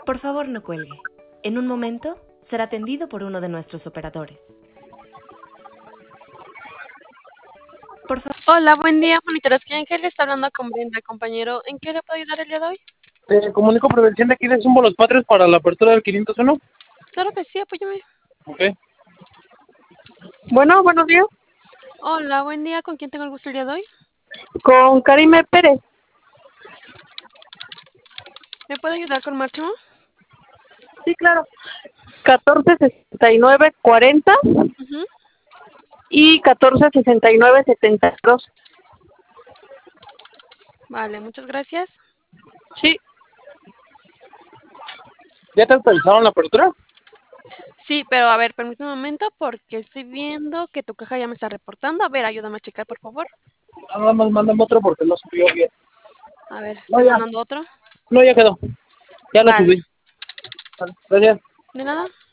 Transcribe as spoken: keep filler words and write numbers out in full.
Por favor, no cuelgue. En un momento será atendido por uno de nuestros operadores. Por fa- Hola, buen día, monitores. ¿Quién que le está hablando con Brenda, compañero? ¿En qué le puedo ayudar el día de hoy? Te comunico prevención de aquí de Zumbo Los Patrios para la apertura del quinientos uno. Claro que sí, apóyame. Ok. Bueno, buenos días. Hola, buen día. ¿Con quién tengo el gusto el día de hoy? Con Karime Pérez. ¿Me puede ayudar con Máximo? Sí, claro. catorce sesenta y nueve cuarenta Ujú. y catorce sesenta y nueve setenta y dos. Vale, muchas gracias. Sí, ¿Ya te autorizaron la apertura? Sí, pero a ver, permíteme un momento porque estoy viendo que tu caja ya me está reportando. A ver, ayúdame a checar, por favor. Nada más mándame otro porque no subió bien. A ver, No, estoy ya. mandando otro. No, ya quedó. Ya lo Vale, subí. Vale, gracias. de nada.